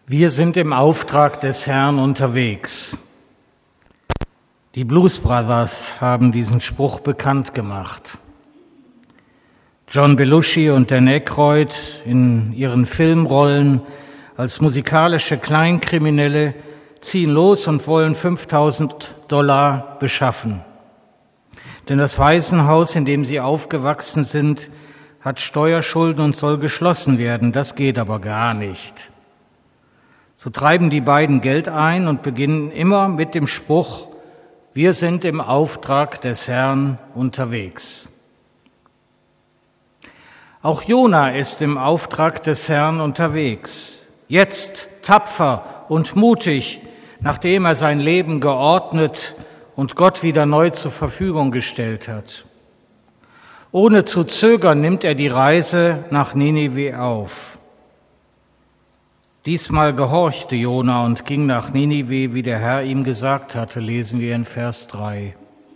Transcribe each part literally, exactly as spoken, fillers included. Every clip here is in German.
Wir sind im Auftrag des Herrn unterwegs. Die Blues Brothers haben diesen Spruch bekannt gemacht. John Belushi und Dan Aykroyd in ihren Filmrollen als musikalische Kleinkriminelle ziehen los und wollen fünftausend Dollar beschaffen. Denn das Waisenhaus, in dem sie aufgewachsen sind, hat Steuerschulden und soll geschlossen werden. Das geht aber gar nicht. So treiben die beiden Geld ein und beginnen immer mit dem Spruch: Wir sind im Auftrag des Herrn unterwegs. Auch Jona ist im Auftrag des Herrn unterwegs. Jetzt tapfer und mutig, nachdem er sein Leben geordnet und Gott wieder neu zur Verfügung gestellt hat. Ohne zu zögern nimmt er die Reise nach Ninive auf. Diesmal gehorchte Jona und ging nach Ninive, wie der Herr ihm gesagt hatte, lesen wir in Vers drei.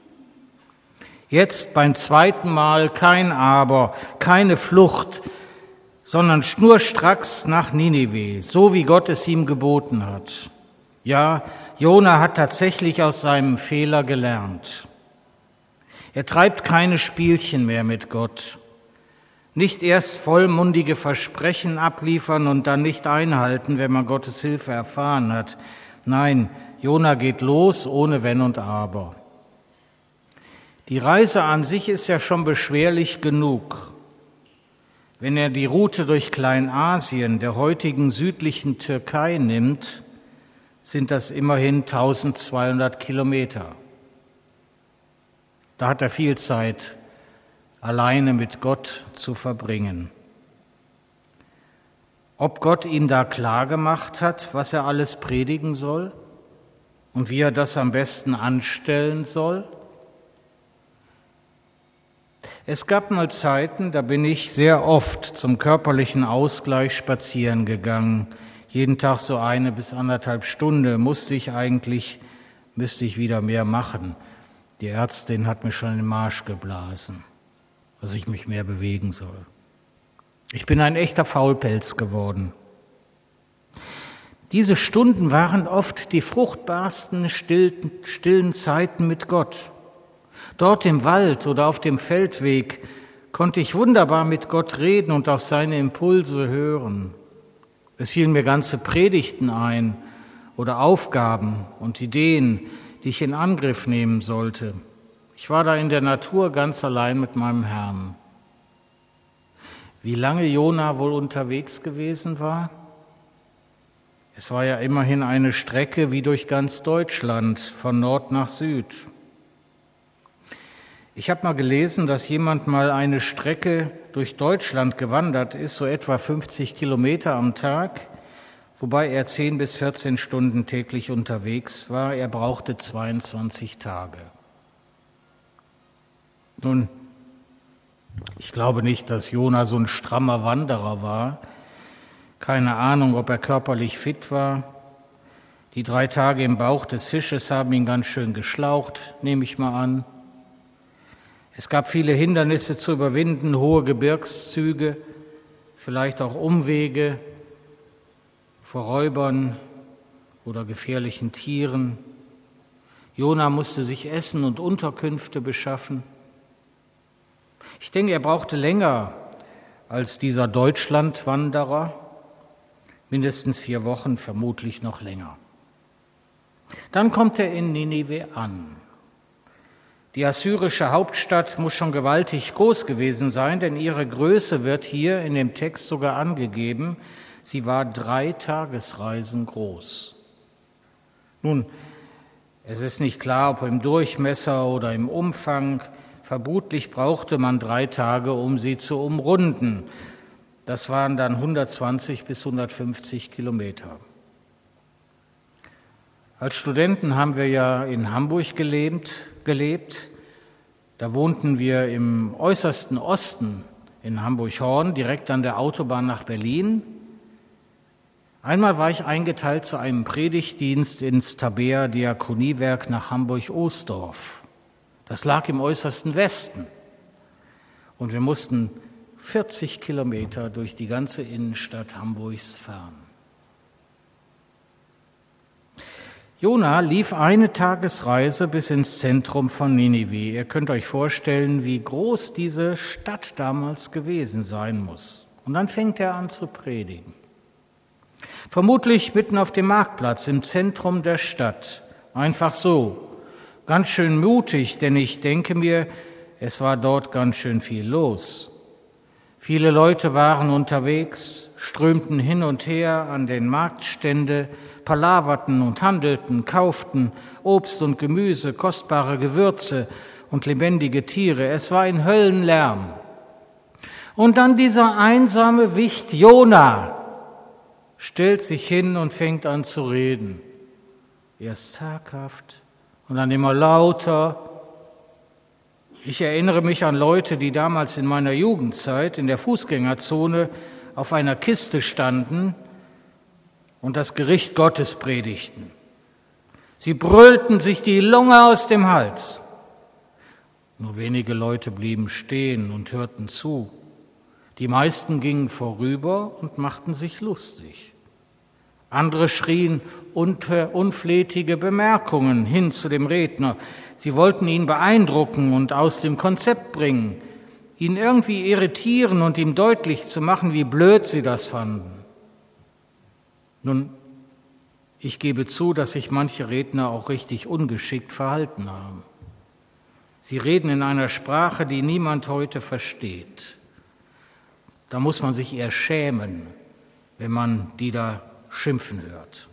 Jetzt beim zweiten Mal kein Aber, keine Flucht, sondern schnurstracks nach Ninive, so wie Gott es ihm geboten hat. Ja, Jona hat tatsächlich aus seinem Fehler gelernt. Er treibt keine Spielchen mehr mit Gott. Nicht erst vollmundige Versprechen abliefern und dann nicht einhalten, wenn man Gottes Hilfe erfahren hat. Nein, Jona geht los ohne Wenn und Aber. Die Reise an sich ist ja schon beschwerlich genug. Wenn er die Route durch Kleinasien, der heutigen südlichen Türkei, nimmt, sind das immerhin eintausendzweihundert Kilometer. Da hat er viel Zeit, alleine mit Gott zu verbringen. Ob Gott ihm da klargemacht hat, was er alles predigen soll und wie er das am besten anstellen soll? Es gab mal Zeiten, da bin ich sehr oft zum körperlichen Ausgleich spazieren gegangen. Jeden Tag so eine bis anderthalb Stunde musste ich eigentlich, müsste ich wieder mehr machen. Die Ärztin hat mir schon den Marsch geblasen, dass ich mich mehr bewegen soll. Ich bin ein echter Faulpelz geworden. Diese Stunden waren oft die fruchtbarsten, stillen, stillen Zeiten mit Gott. Dort im Wald oder auf dem Feldweg konnte ich wunderbar mit Gott reden und auf seine Impulse hören. Es fielen mir ganze Predigten ein oder Aufgaben und Ideen, die ich in Angriff nehmen sollte. Ich war da in der Natur ganz allein mit meinem Herrn. Wie lange Jona wohl unterwegs gewesen war? Es war ja immerhin eine Strecke wie durch ganz Deutschland, von Nord nach Süd. Ich habe mal gelesen, dass jemand mal eine Strecke durch Deutschland gewandert ist, so etwa fünfzig Kilometer am Tag, wobei er zehn bis vierzehn Stunden täglich unterwegs war. Er brauchte zweiundzwanzig Tage. Nun, ich glaube nicht, dass Jona so ein strammer Wanderer war. Keine Ahnung, ob er körperlich fit war. Die drei Tage im Bauch des Fisches haben ihn ganz schön geschlaucht, nehme ich mal an. Es gab viele Hindernisse zu überwinden, hohe Gebirgszüge, vielleicht auch Umwege vor Räubern oder gefährlichen Tieren. Jona musste sich Essen und Unterkünfte beschaffen. Ich denke, er brauchte länger als dieser Deutschlandwanderer, mindestens vier Wochen, vermutlich noch länger. Dann kommt er in Ninive an. Die assyrische Hauptstadt muss schon gewaltig groß gewesen sein, denn ihre Größe wird hier in dem Text sogar angegeben. Sie war drei Tagesreisen groß. Nun, es ist nicht klar, ob im Durchmesser oder im Umfang. Vermutlich brauchte man drei Tage, um sie zu umrunden. Das waren dann hundertzwanzig bis hundertfünfzig Kilometer. Als Studenten haben wir ja in Hamburg gelebt, gelebt. Da wohnten wir im äußersten Osten in Hamburg-Horn, direkt an der Autobahn nach Berlin. Einmal war ich eingeteilt zu einem Predigtdienst ins Tabea Diakoniewerk nach Hamburg-Ohlsdorf. Das lag im äußersten Westen. Und wir mussten vierzig Kilometer durch die ganze Innenstadt Hamburgs fahren. Jona lief eine Tagesreise bis ins Zentrum von Ninive. Ihr könnt euch vorstellen, wie groß diese Stadt damals gewesen sein muss. Und dann fängt er an zu predigen. Vermutlich mitten auf dem Marktplatz im Zentrum der Stadt. Einfach so. Ganz schön mutig, denn ich denke mir, es war dort ganz schön viel los. Viele Leute waren unterwegs, strömten hin und her an den Marktstände, palaverten und handelten, kauften Obst und Gemüse, kostbare Gewürze und lebendige Tiere. Es war ein Höllenlärm. Und dann dieser einsame Wicht Jona stellt sich hin und fängt an zu reden. Erst zaghaft und dann immer lauter. Ich erinnere mich an Leute, die damals in meiner Jugendzeit in der Fußgängerzone auf einer Kiste standen und das Gericht Gottes predigten. Sie brüllten sich die Lunge aus dem Hals. Nur wenige Leute blieben stehen und hörten zu. Die meisten gingen vorüber und machten sich lustig. Andere schrien unflätige Bemerkungen hin zu dem Redner. Sie wollten ihn beeindrucken und aus dem Konzept bringen, ihn irgendwie irritieren und ihm deutlich zu machen, wie blöd sie das fanden. Nun, ich gebe zu, dass sich manche Redner auch richtig ungeschickt verhalten haben. Sie reden in einer Sprache, die niemand heute versteht. Da muss man sich eher schämen, wenn man die da schimpfen hört.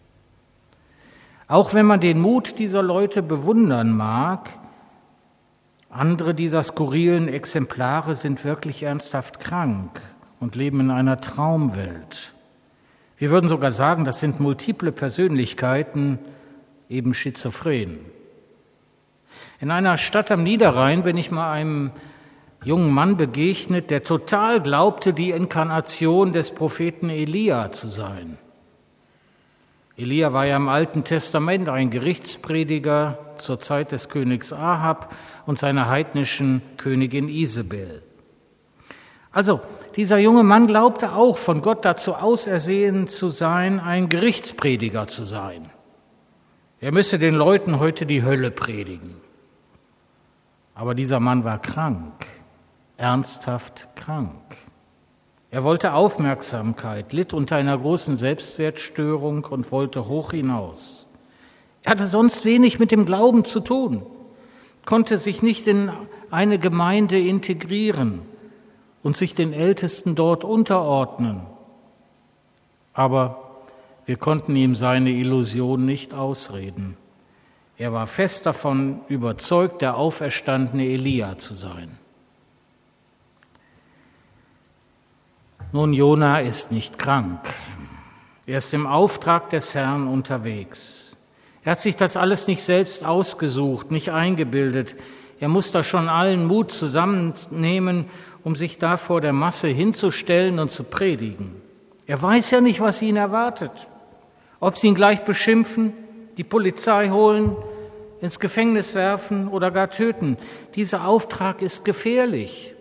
Auch wenn man den Mut dieser Leute bewundern mag, andere dieser skurrilen Exemplare sind wirklich ernsthaft krank und leben in einer Traumwelt. Wir würden sogar sagen, das sind multiple Persönlichkeiten, eben schizophren. In einer Stadt am Niederrhein bin ich mal einem jungen Mann begegnet, der total glaubte, die Inkarnation des Propheten Elia zu sein. Elia war ja im Alten Testament ein Gerichtsprediger zur Zeit des Königs Ahab und seiner heidnischen Königin Isabel. Also, dieser junge Mann glaubte auch, von Gott dazu ausersehen zu sein, ein Gerichtsprediger zu sein. Er müsse den Leuten heute die Hölle predigen. Aber dieser Mann war krank, ernsthaft krank. Er wollte Aufmerksamkeit, litt unter einer großen Selbstwertstörung und wollte hoch hinaus. Er hatte sonst wenig mit dem Glauben zu tun, konnte sich nicht in eine Gemeinde integrieren und sich den Ältesten dort unterordnen. Aber wir konnten ihm seine Illusion nicht ausreden. Er war fest davon überzeugt, der auferstandene Elia zu sein. Nun, Jona ist nicht krank. Er ist im Auftrag des Herrn unterwegs. Er hat sich das alles nicht selbst ausgesucht, nicht eingebildet. Er muss da schon allen Mut zusammennehmen, um sich da vor der Masse hinzustellen und zu predigen. Er weiß ja nicht, was ihn erwartet. Ob sie ihn gleich beschimpfen, die Polizei holen, ins Gefängnis werfen oder gar töten. Dieser Auftrag ist gefährlich.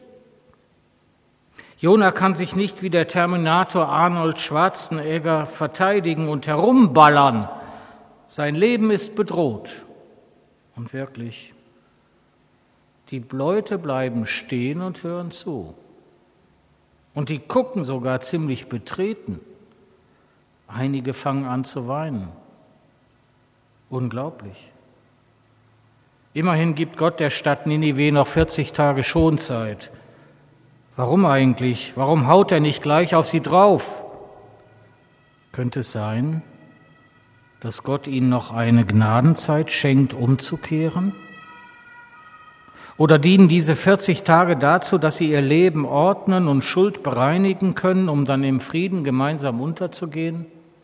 Jona kann sich nicht wie der Terminator Arnold Schwarzenegger verteidigen und herumballern. Sein Leben ist bedroht. Und wirklich, die Leute bleiben stehen und hören zu. Und die gucken sogar ziemlich betreten. Einige fangen an zu weinen. Unglaublich. Immerhin gibt Gott der Stadt Ninive noch vierzig Tage Schonzeit. Warum eigentlich? Warum haut er nicht gleich auf sie drauf? Könnte es sein, dass Gott ihnen noch eine Gnadenzeit schenkt, umzukehren? Oder dienen diese vierzig Tage dazu, dass sie ihr Leben ordnen und Schuld bereinigen können, um dann im Frieden gemeinsam unterzugehen?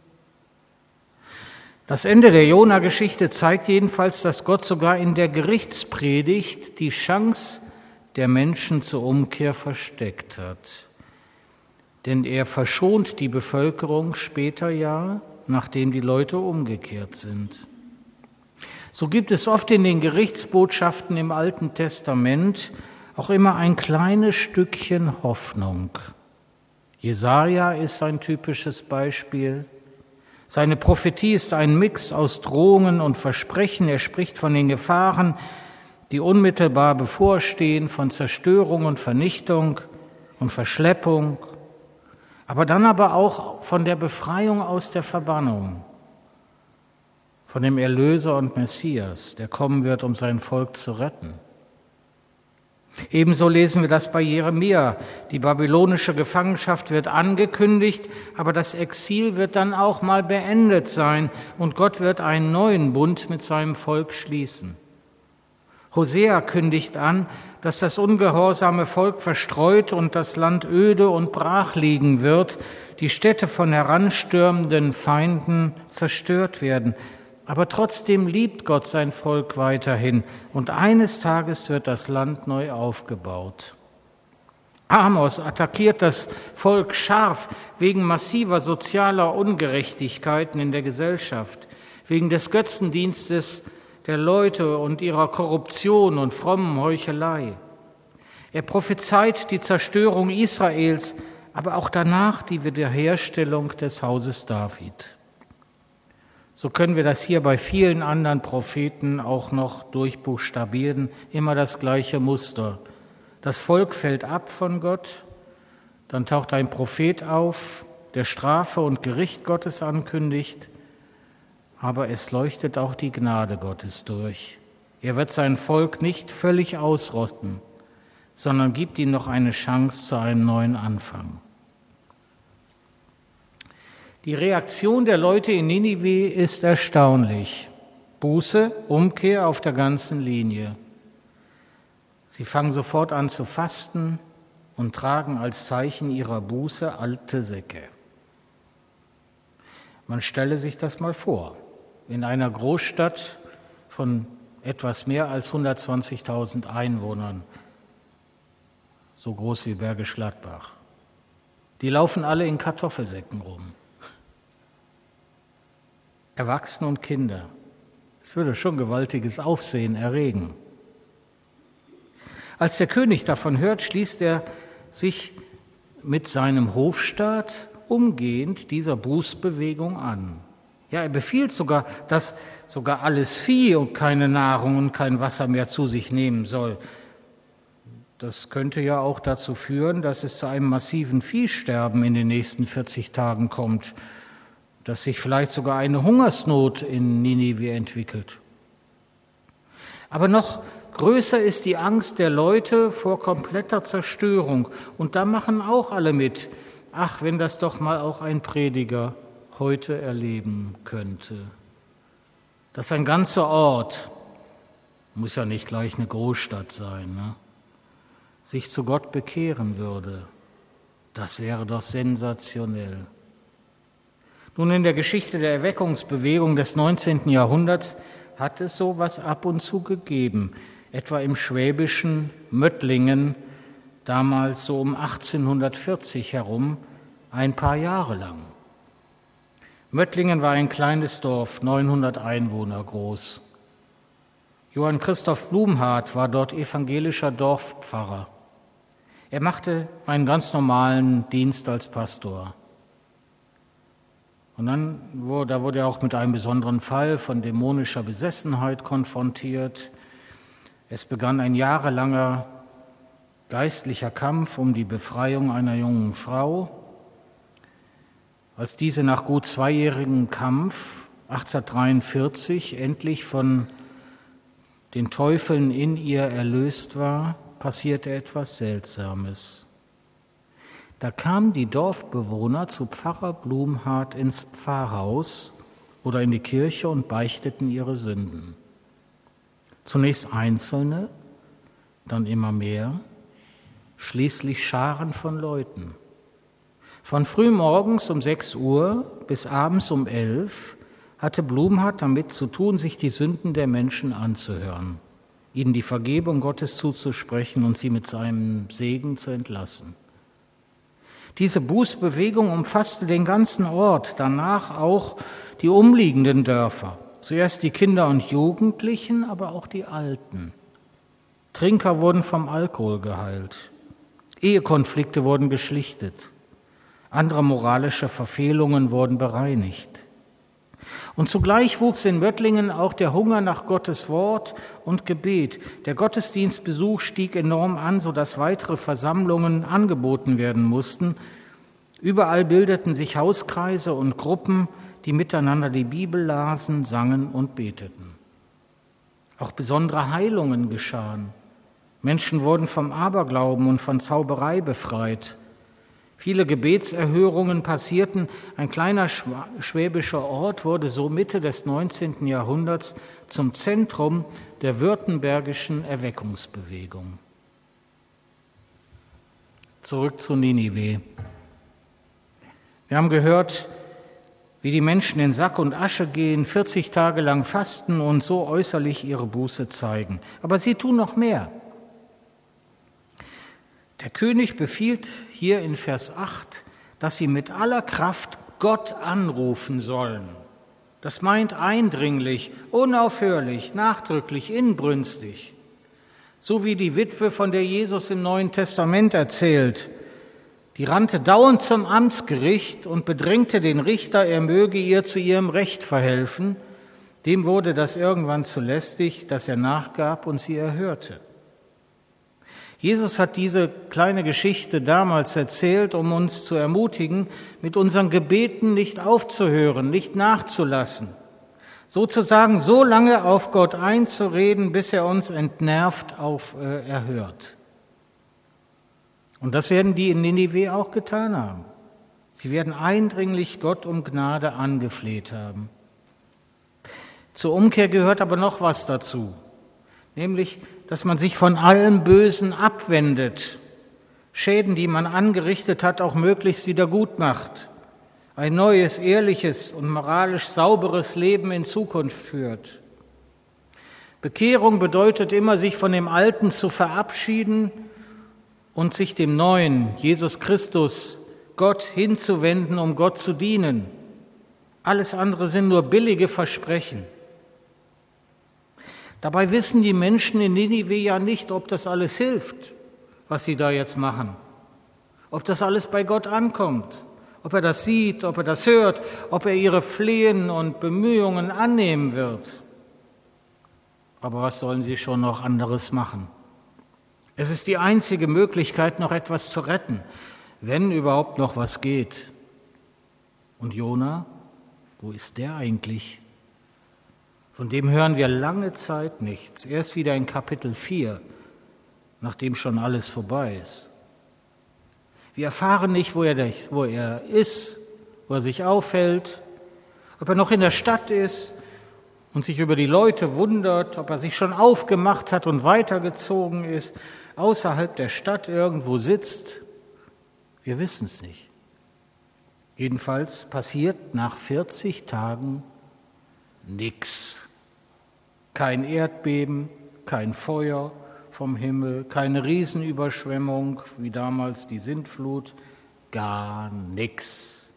Das Ende der Jona-Geschichte zeigt jedenfalls, dass Gott sogar in der Gerichtspredigt die Chance der Menschen zur Umkehr versteckt hat. Denn er verschont die Bevölkerung später ja, nachdem die Leute umgekehrt sind. So gibt es oft in den Gerichtsbotschaften im Alten Testament auch immer ein kleines Stückchen Hoffnung. Jesaja ist ein typisches Beispiel. Seine Prophetie ist ein Mix aus Drohungen und Versprechen. Er spricht von den Gefahren, die unmittelbar bevorstehen, von Zerstörung und Vernichtung und Verschleppung, aber dann aber auch von der Befreiung aus der Verbannung, von dem Erlöser und Messias, der kommen wird, um sein Volk zu retten. Ebenso lesen wir das bei Jeremia. Die babylonische Gefangenschaft wird angekündigt, aber das Exil wird dann auch mal beendet sein und Gott wird einen neuen Bund mit seinem Volk schließen. Hosea kündigt an, dass das ungehorsame Volk verstreut und das Land öde und brach liegen wird, die Städte von heranstürmenden Feinden zerstört werden. Aber trotzdem liebt Gott sein Volk weiterhin und eines Tages wird das Land neu aufgebaut. Amos attackiert das Volk scharf wegen massiver sozialer Ungerechtigkeiten in der Gesellschaft, wegen des Götzendienstes der Leute und ihrer Korruption und frommen Heuchelei. Er prophezeit die Zerstörung Israels, aber auch danach die Wiederherstellung des Hauses David. So können wir das hier bei vielen anderen Propheten auch noch durchbuchstabieren, immer das gleiche Muster. Das Volk fällt ab von Gott, dann taucht ein Prophet auf, der Strafe und Gericht Gottes ankündigt, aber es leuchtet auch die Gnade Gottes durch. Er wird sein Volk nicht völlig ausrotten, sondern gibt ihm noch eine Chance zu einem neuen Anfang. Die Reaktion der Leute in Ninive ist erstaunlich. Buße, Umkehr auf der ganzen Linie. Sie fangen sofort an zu fasten und tragen als Zeichen ihrer Buße alte Säcke. Man stelle sich das mal vor. In einer Großstadt von etwas mehr als hundertzwanzigtausend Einwohnern, so groß wie Bergisch Gladbach. Die laufen alle in Kartoffelsäcken rum. Erwachsene und Kinder. Es würde schon gewaltiges Aufsehen erregen. Als der König davon hört, schließt er sich mit seinem Hofstaat umgehend dieser Bußbewegung an. Ja, er befiehlt sogar, dass sogar alles Vieh und keine Nahrung und kein Wasser mehr zu sich nehmen soll. Das könnte ja auch dazu führen, dass es zu einem massiven Viehsterben in den nächsten vierzig Tagen kommt, dass sich vielleicht sogar eine Hungersnot in Ninive entwickelt. Aber noch größer ist die Angst der Leute vor kompletter Zerstörung. Und da machen auch alle mit. Ach, wenn das doch mal auch ein Prediger heute erleben könnte. Dass ein ganzer Ort, muss ja nicht gleich eine Großstadt sein, ne, sich zu Gott bekehren würde. Das wäre doch sensationell. Nun, in der Geschichte der Erweckungsbewegung des neunzehnten Jahrhunderts hat es sowas ab und zu gegeben, etwa im schwäbischen Möttlingen, damals so um achtzehnhundertvierzig herum, ein paar Jahre lang. Möttlingen war ein kleines Dorf, neunhundert Einwohner groß. Johann Christoph Blumhardt war dort evangelischer Dorfpfarrer. Er machte einen ganz normalen Dienst als Pastor. Und dann wurde, da wurde er auch mit einem besonderen Fall von dämonischer Besessenheit konfrontiert. Es begann ein jahrelanger geistlicher Kampf um die Befreiung einer jungen Frau. Als diese nach gut zweijährigem Kampf achtzehnhundertdreiundvierzig endlich von den Teufeln in ihr erlöst war, passierte etwas Seltsames. Da kamen die Dorfbewohner zu Pfarrer Blumhardt ins Pfarrhaus oder in die Kirche und beichteten ihre Sünden. Zunächst Einzelne, dann immer mehr, schließlich Scharen von Leuten. Von frühmorgens um sechs Uhr bis abends um elf hatte Blumhardt damit zu tun, sich die Sünden der Menschen anzuhören, ihnen die Vergebung Gottes zuzusprechen und sie mit seinem Segen zu entlassen. Diese Bußbewegung umfasste den ganzen Ort, danach auch die umliegenden Dörfer. Zuerst die Kinder und Jugendlichen, aber auch die Alten. Trinker wurden vom Alkohol geheilt. Ehekonflikte wurden geschlichtet. Andere moralische Verfehlungen wurden bereinigt. Und zugleich wuchs in Möttlingen auch der Hunger nach Gottes Wort und Gebet. Der Gottesdienstbesuch stieg enorm an, sodass weitere Versammlungen angeboten werden mussten. Überall bildeten sich Hauskreise und Gruppen, die miteinander die Bibel lasen, sangen und beteten. Auch besondere Heilungen geschahen. Menschen wurden vom Aberglauben und von Zauberei befreit. Viele Gebetserhörungen passierten. Ein kleiner schwäbischer Ort wurde so Mitte des neunzehnten Jahrhunderts zum Zentrum der württembergischen Erweckungsbewegung. Zurück zu Ninive. Wir haben gehört, wie die Menschen in Sack und Asche gehen, vierzig Tage lang fasten und so äußerlich ihre Buße zeigen. Aber sie tun noch mehr. Der König befiehlt hier in Vers acht, dass sie mit aller Kraft Gott anrufen sollen. Das meint eindringlich, unaufhörlich, nachdrücklich, inbrünstig. So wie die Witwe, von der Jesus im Neuen Testament erzählt. Die rannte dauernd zum Amtsgericht und bedrängte den Richter, er möge ihr zu ihrem Recht verhelfen. Dem wurde das irgendwann zu lästig, dass er nachgab und sie erhörte. Jesus hat diese kleine Geschichte damals erzählt, um uns zu ermutigen, mit unseren Gebeten nicht aufzuhören, nicht nachzulassen. Sozusagen so lange auf Gott einzureden, bis er uns entnervt auf, äh, erhört. Und das werden die in Ninive auch getan haben. Sie werden eindringlich Gott um Gnade angefleht haben. Zur Umkehr gehört aber noch was dazu. Nämlich, dass man sich von allem Bösen abwendet, Schäden, die man angerichtet hat, auch möglichst wieder gut macht, ein neues, ehrliches und moralisch sauberes Leben in Zukunft führt. Bekehrung bedeutet immer, sich von dem Alten zu verabschieden und sich dem Neuen, Jesus Christus, Gott hinzuwenden, um Gott zu dienen. Alles andere sind nur billige Versprechen. Dabei wissen die Menschen in Ninive ja nicht, ob das alles hilft, was sie da jetzt machen. Ob das alles bei Gott ankommt, ob er das sieht, ob er das hört, ob er ihre Flehen und Bemühungen annehmen wird. Aber was sollen sie schon noch anderes machen? Es ist die einzige Möglichkeit, noch etwas zu retten, wenn überhaupt noch was geht. Und Jona, wo ist der eigentlich? Von dem hören wir lange Zeit nichts, erst wieder in Kapitel vier, nachdem schon alles vorbei ist. Wir erfahren nicht, wo er, wo er ist, wo er sich aufhält, ob er noch in der Stadt ist und sich über die Leute wundert, ob er sich schon aufgemacht hat und weitergezogen ist, außerhalb der Stadt irgendwo sitzt. Wir wissen es nicht. Jedenfalls passiert nach vierzig Tagen nichts. Kein Erdbeben, kein Feuer vom Himmel, keine Riesenüberschwemmung wie damals die Sintflut, gar nichts.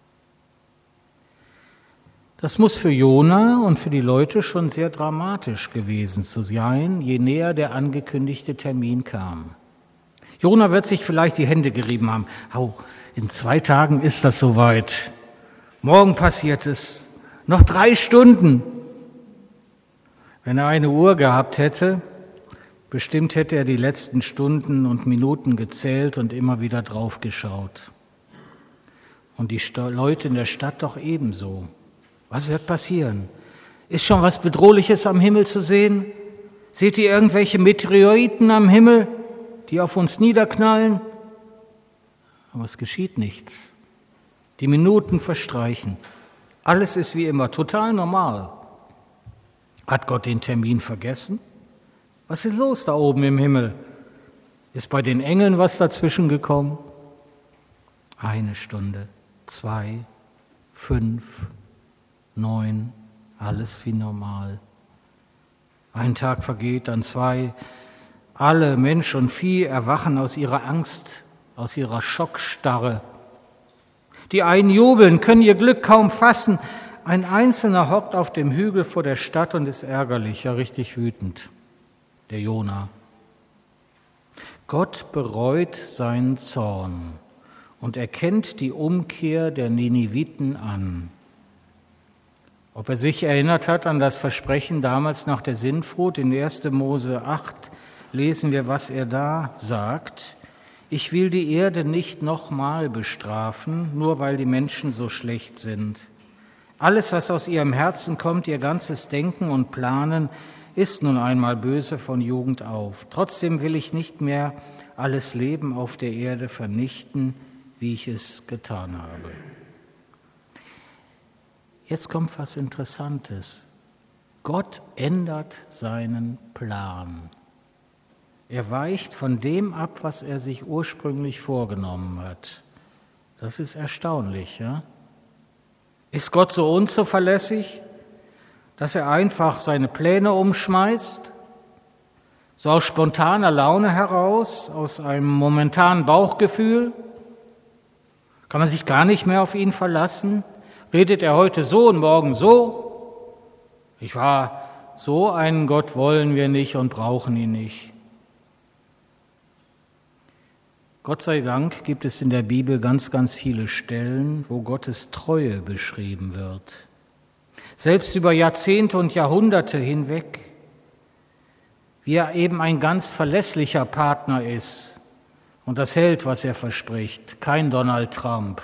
Das muss für Jona und für die Leute schon sehr dramatisch gewesen zu sein, je näher der angekündigte Termin kam. Jona wird sich vielleicht die Hände gerieben haben. Au, in zwei Tagen ist das soweit. Morgen passiert es. Noch drei Stunden. Wenn er eine Uhr gehabt hätte, bestimmt hätte er die letzten Stunden und Minuten gezählt und immer wieder draufgeschaut. Und die Leute in der Stadt doch ebenso. Was wird passieren? Ist schon was Bedrohliches am Himmel zu sehen? Seht ihr irgendwelche Meteoriten am Himmel, die auf uns niederknallen? Aber es geschieht nichts. Die Minuten verstreichen. Alles ist wie immer, total normal. Hat Gott den Termin vergessen? Was ist los da oben im Himmel? Ist bei den Engeln was dazwischen gekommen? Eine Stunde, zwei, fünf, neun, alles wie normal. Ein Tag vergeht, dann zwei. Alle, Mensch und Vieh, erwachen aus ihrer Angst, aus ihrer Schockstarre. Die einen jubeln, können ihr Glück kaum fassen. Ein Einzelner hockt auf dem Hügel vor der Stadt und ist ärgerlich, ja richtig wütend, der Jona. Gott bereut seinen Zorn und erkennt die Umkehr der Niniviten an. Ob er sich erinnert hat an das Versprechen damals nach der Sintflut. In erster Mose acht lesen wir, was er da sagt. Ich will die Erde nicht nochmal bestrafen, nur weil die Menschen so schlecht sind. Alles, was aus ihrem Herzen kommt, ihr ganzes Denken und Planen, ist nun einmal böse von Jugend auf. Trotzdem will ich nicht mehr alles Leben auf der Erde vernichten, wie ich es getan habe. Jetzt kommt was Interessantes. Gott ändert seinen Plan. Er weicht von dem ab, was er sich ursprünglich vorgenommen hat. Das ist erstaunlich, ja? Ist Gott so unzuverlässig, dass er einfach seine Pläne umschmeißt, so aus spontaner Laune heraus, aus einem momentanen Bauchgefühl? Kann man sich gar nicht mehr auf ihn verlassen? Redet er heute so und morgen so? Ich war, so einen Gott wollen wir nicht und brauchen ihn nicht. Gott sei Dank gibt es in der Bibel ganz, ganz viele Stellen, wo Gottes Treue beschrieben wird. Selbst über Jahrzehnte und Jahrhunderte hinweg, wie er eben ein ganz verlässlicher Partner ist und das hält, was er verspricht, kein Donald Trump.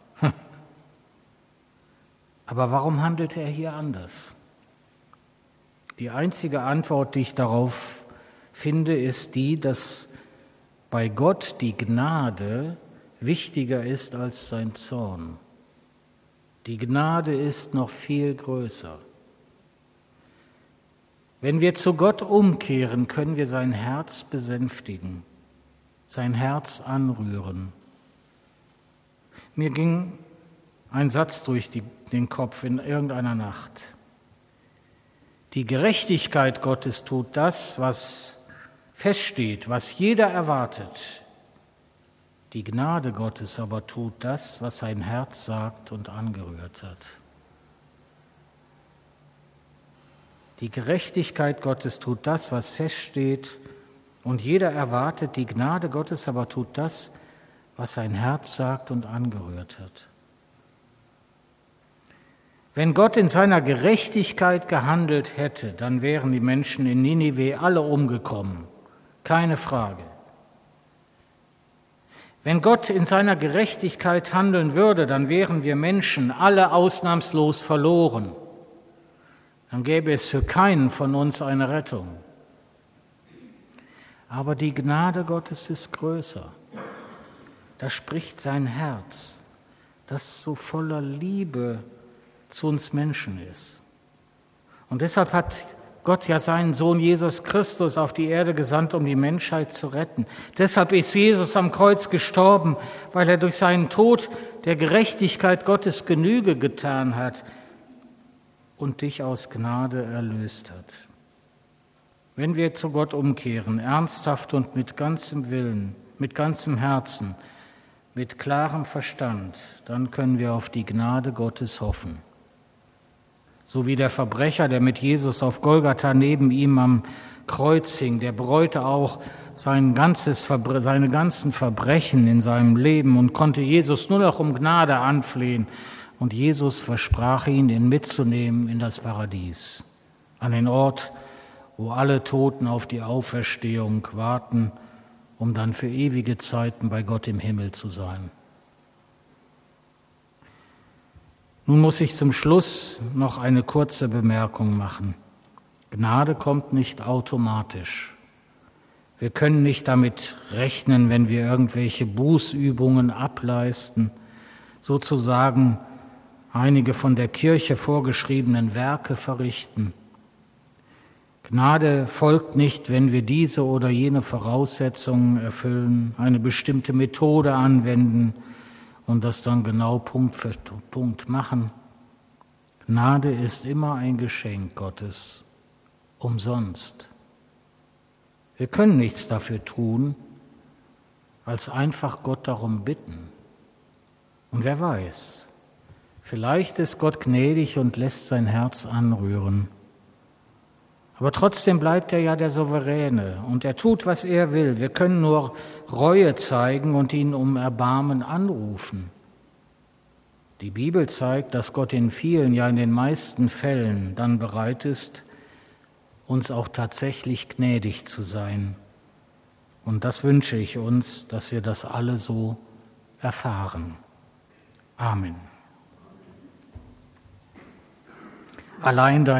Aber warum handelt er hier anders? Die einzige Antwort, die ich darauf finde, ist die, dass bei Gott die Gnade wichtiger ist als sein Zorn. Die Gnade ist noch viel größer. Wenn wir zu Gott umkehren, können wir sein Herz besänftigen, sein Herz anrühren. Mir ging ein Satz durch die, den Kopf in irgendeiner Nacht. Die Gerechtigkeit Gottes tut das, was feststeht, was jeder erwartet. Die Gnade Gottes aber tut das, was sein Herz sagt und angerührt hat. Die Gerechtigkeit Gottes tut das, was feststeht und jeder erwartet. Die Gnade Gottes aber tut das, was sein Herz sagt und angerührt hat. Wenn Gott in seiner Gerechtigkeit gehandelt hätte, dann wären die Menschen in Ninive alle umgekommen. Keine Frage. Wenn Gott in seiner Gerechtigkeit handeln würde, dann wären wir Menschen alle ausnahmslos verloren. Dann gäbe es für keinen von uns eine Rettung. Aber die Gnade Gottes ist größer. Da spricht sein Herz, das so voller Liebe zu uns Menschen ist. Und deshalb hat Gott ja seinen Sohn Jesus Christus auf die Erde gesandt, um die Menschheit zu retten. Deshalb ist Jesus am Kreuz gestorben, weil er durch seinen Tod der Gerechtigkeit Gottes Genüge getan hat und dich aus Gnade erlöst hat. Wenn wir zu Gott umkehren, ernsthaft und mit ganzem Willen, mit ganzem Herzen, mit klarem Verstand, dann können wir auf die Gnade Gottes hoffen. So wie der Verbrecher, der mit Jesus auf Golgatha neben ihm am Kreuz hing, der bereute auch sein ganzes, seine ganzen Verbrechen in seinem Leben und konnte Jesus nur noch um Gnade anflehen. Und Jesus versprach ihn, ihn mitzunehmen in das Paradies, an den Ort, wo alle Toten auf die Auferstehung warten, um dann für ewige Zeiten bei Gott im Himmel zu sein. Nun muss ich zum Schluss noch eine kurze Bemerkung machen. Gnade kommt nicht automatisch. Wir können nicht damit rechnen, wenn wir irgendwelche Bußübungen ableisten, sozusagen einige von der Kirche vorgeschriebenen Werke verrichten. Gnade folgt nicht, wenn wir diese oder jene Voraussetzungen erfüllen, eine bestimmte Methode anwenden und das dann genau Punkt für Punkt machen. Gnade ist immer ein Geschenk Gottes, umsonst. Wir können nichts dafür tun, als einfach Gott darum bitten. Und wer weiß, vielleicht ist Gott gnädig und lässt sein Herz anrühren. Aber trotzdem bleibt er ja der Souveräne und er tut, was er will. Wir können nur Reue zeigen und ihn um Erbarmen anrufen. Die Bibel zeigt, dass Gott in vielen, ja in den meisten Fällen dann bereit ist, uns auch tatsächlich gnädig zu sein. Und das wünsche ich uns, dass wir das alle so erfahren. Amen. Allein dein